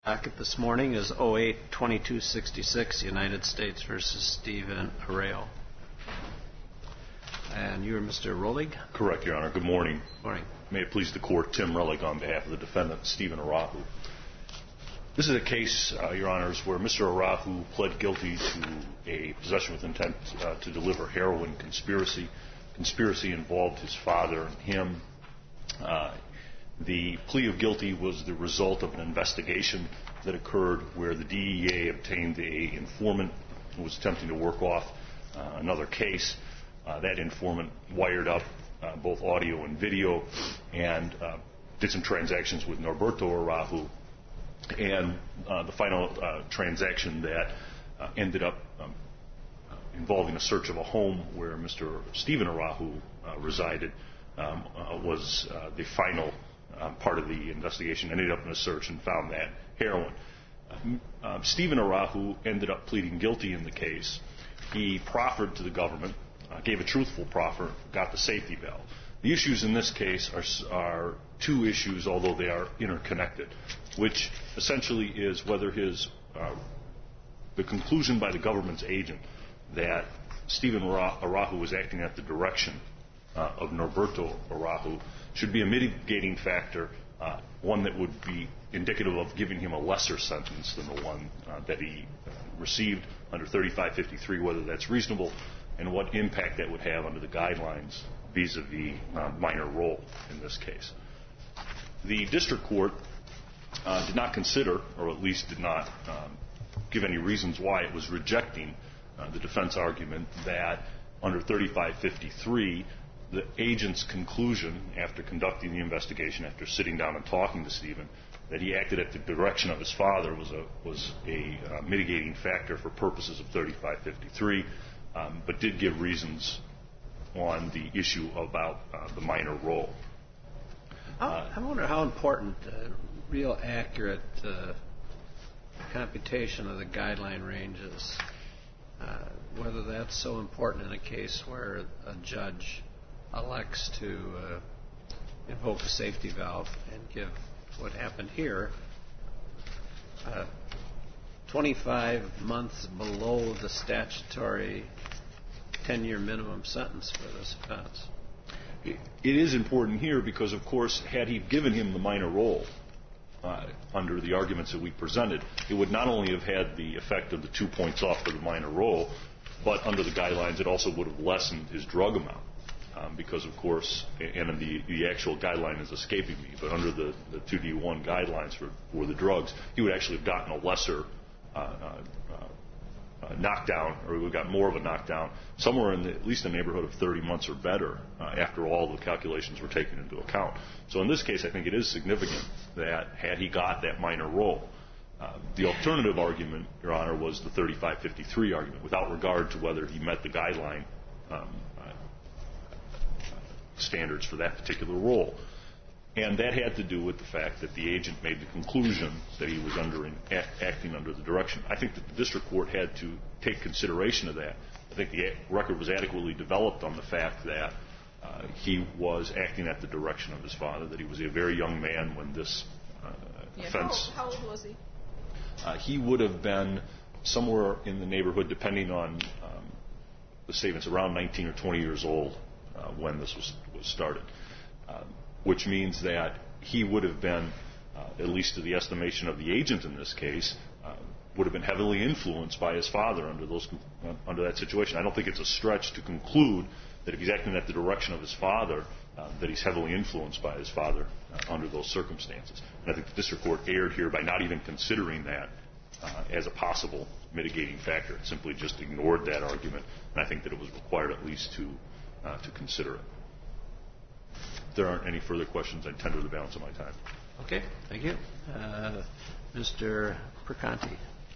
Docket this morning is 08-2266, United States versus Stephen Araujo. And you are Mr. Rollig? Correct, Your Honor. Good morning. Morning. May it please the Court, Tim Rollig on behalf of the defendant, Stephen Araujo. This is a case, Your Honors, where Mr. Araujo pled guilty to a possession with intent to deliver heroin conspiracy. Conspiracy involved his father and him. The plea of guilty was the result of an investigation that occurred where the DEA obtained an informant who was attempting to work off another case. That informant wired up both audio and video and did some transactions with Norberto Araujo. And the final transaction that ended up involving a search of a home where Mr. Stephen Araujo resided was the final part of the investigation. Ended up in a search and found that heroin. Stephen Araujo ended up pleading guilty in the case. He proffered to the government, gave a truthful proffer, got the safety valve. The issues in this case are two issues, although they are interconnected, which essentially is whether the conclusion by the government's agent that Stephen Araujo was acting at the direction of Norberto Araujo should be a mitigating factor, one that would be indicative of giving him a lesser sentence than the one that he received under 3553, whether that's reasonable, and what impact that would have under the guidelines vis-a-vis minor role in this case. The district court did not consider, or at least did not give any reasons why it was rejecting the defense argument that under 3553, the agent's conclusion after conducting the investigation, after sitting down and talking to Stephen, that he acted at the direction of his father was a mitigating factor for purposes of 3553, but did give reasons on the issue about the minor role. I wonder how important real accurate computation of the guideline range is, whether that's so important in a case where a judge elects to invoke a safety valve and give what happened here 25 months below the statutory 10-year minimum sentence for this offense. It is important here because, of course, had he given him the minor role under the arguments that we presented, it would not only have had the effect of the 2 points off for the minor role, but under the guidelines it also would have lessened his drug amount. Because, of course, and the actual guideline is escaping me, but under the 2D1 guidelines for the drugs, he would actually have gotten a lesser knockdown, or he would have gotten more of a knockdown, somewhere in at least the neighborhood of 30 months or better after all the calculations were taken into account. So in this case, I think it is significant that had he got that minor role, the alternative argument, Your Honor, was the 3553 argument, without regard to whether he met the guideline standards for that particular role. And that had to do with the fact that the agent made the conclusion that he was acting under the direction. I think that the district court had to take consideration of that. I think the record was adequately developed on the fact that he was acting at the direction of his father, that he was a very young man when this offense... How old was he? He would have been somewhere in the neighborhood, depending on the statements, around 19 or 20 years old when this was started, which means that he would have been, at least to the estimation of the agent in this case, would have been heavily influenced by his father under that situation. I don't think it's a stretch to conclude that if he's acting at the direction of his father, that he's heavily influenced by his father under those circumstances. And I think the district court erred here by not even considering that as a possible mitigating factor. It simply just ignored that argument, and I think that it was required at least to consider it. If there aren't any further questions, I tender the balance of my time. Okay, thank you. Mr. Perconti.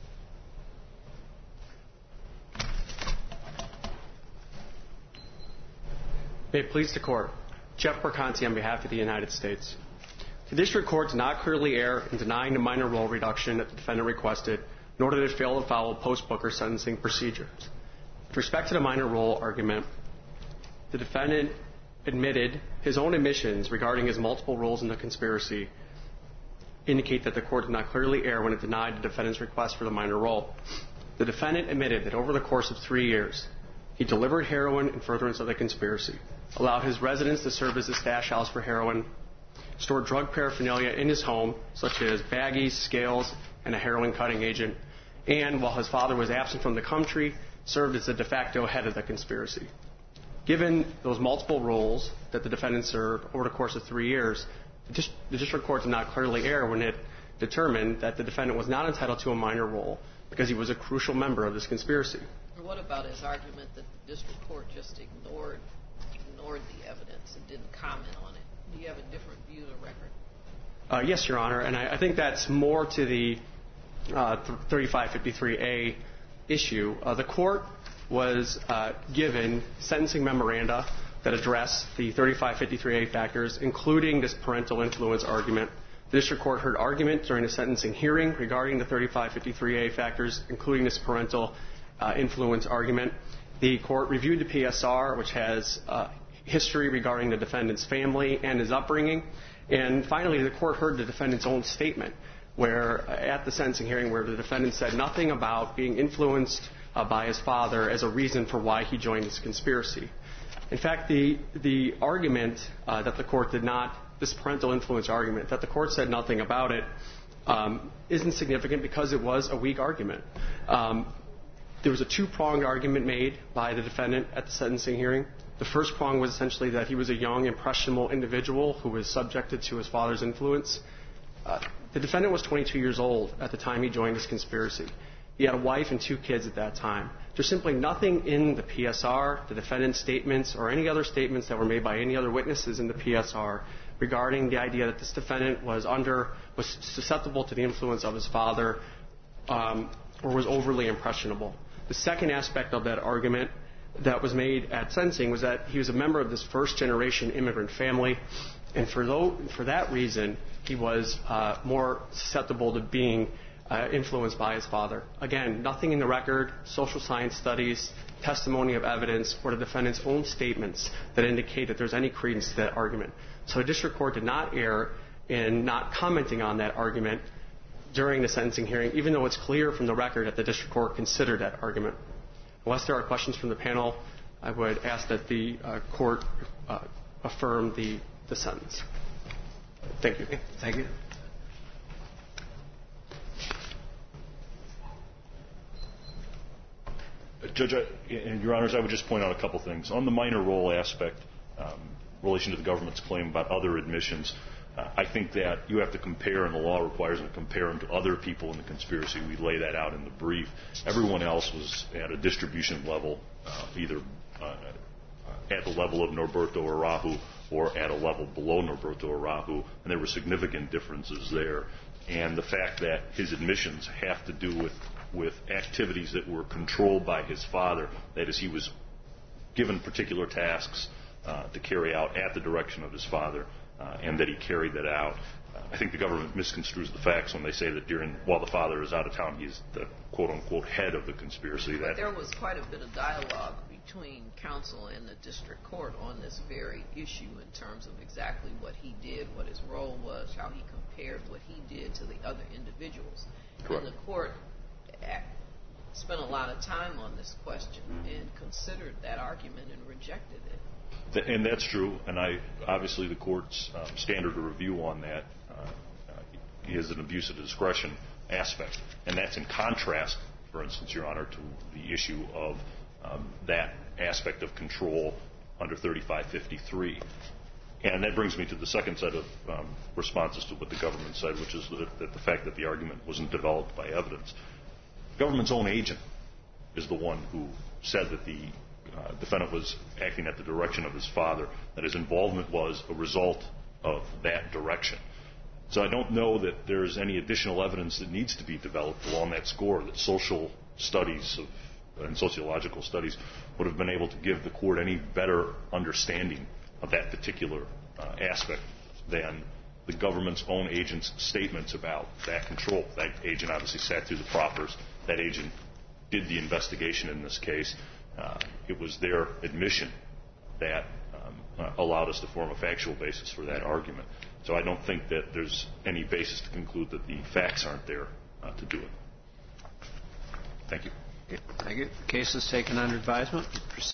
May it please the Court. Jeff Perconti on behalf of the United States. The district court did not clearly err in denying the minor role reduction that the defendant requested, nor did it fail to follow post-Booker sentencing procedures. With respect to the minor role argument, the defendant admitted his own admissions regarding his multiple roles in the conspiracy indicate that the court did not clearly err when it denied the defendant's request for the minor role. The defendant admitted that over the course of 3 years, he delivered heroin in furtherance of the conspiracy, allowed his residence to serve as a stash house for heroin, stored drug paraphernalia in his home, such as baggies, scales, and a heroin cutting agent, and while his father was absent from the country, served as the de facto head of the conspiracy. Given those multiple roles that the defendant served over the course of 3 years, the district court did not clearly err when it determined that the defendant was not entitled to a minor role because he was a crucial member of this conspiracy. What about his argument that the district court just ignored the evidence and didn't comment on it? Do you have a different view of the record? Yes, Your Honor, and I think that's more to the 3553A issue. The court was given sentencing memoranda that address the 3553A factors, including this parental influence argument. The district court heard argument during the sentencing hearing regarding the 3553A factors, including this parental influence argument. The court reviewed the PSR, which has history regarding the defendant's family and his upbringing. And finally, the court heard the defendant's own statement at the sentencing hearing where the defendant said nothing about being influenced by his father as a reason for why he joined this conspiracy. In fact, the argument that the court did not, this parental influence argument, that the court said nothing about it, isn't significant because it was a weak argument. There was a two-pronged argument made by the defendant at the sentencing hearing. The first prong was essentially that he was a young, impressionable individual who was subjected to his father's influence. The defendant was 22 years old at the time he joined this conspiracy. He had a wife and 2 kids at that time. There's simply nothing in the PSR, the defendant's statements, or any other statements that were made by any other witnesses in the PSR regarding the idea that this defendant was susceptible to the influence of his father or was overly impressionable. The second aspect of that argument that was made at sentencing was that he was a member of this first-generation immigrant family, and for that reason, he was more susceptible to being influenced by his father. Again, nothing in the record, social science studies, testimony of evidence, or the defendant's own statements that indicate that there's any credence to that argument. So the district court did not err in not commenting on that argument during the sentencing hearing, even though it's clear from the record that the district court considered that argument. Unless there are questions from the panel, I would ask that the court affirm the sentence. Thank you. Thank you. Judge, and Your Honors, I would just point out a couple things. On the minor role aspect, relation to the government's claim about other admissions, I think that you have to compare, and the law requires you to compare them to other people in the conspiracy. We lay that out in the brief. Everyone else was at a distribution level, either at the level of Norberto Araujo or at a level below Norberto Araujo, and there were significant differences there. And the fact that his admissions have to do with activities that were controlled by his father, that is, he was given particular tasks to carry out at the direction of his father, and that he carried that out. I think the government misconstrues the facts when they say that while the father is out of town, he's the quote-unquote head of the conspiracy. But there was quite a bit of dialogue between counsel and the district court on this very issue in terms of exactly what he did, what his role was, how he compared what he did to the other individuals. Correct. And the court spent a lot of time on this question and considered that argument and rejected it. And that's true, and obviously the court's standard of review on that is an abuse of discretion aspect, and that's in contrast, for instance, Your Honor, to the issue of that aspect of control under 3553. And that brings me to the second set of responses to what the government said, which is that the fact that the argument wasn't developed by evidence. The government's own agent is the one who said that the defendant was acting at the direction of his father, that his involvement was a result of that direction. So I don't know that there's any additional evidence that needs to be developed along that score, that social studies and sociological studies would have been able to give the court any better understanding of that particular aspect than the government's own agent's statements about that control. That agent obviously sat through the proffers. That agent did the investigation in this case. It was their admission that allowed us to form a factual basis for that argument. So I don't think that there's any basis to conclude that the facts aren't there to do it. Thank you. Thank you. The case is taken under advisement.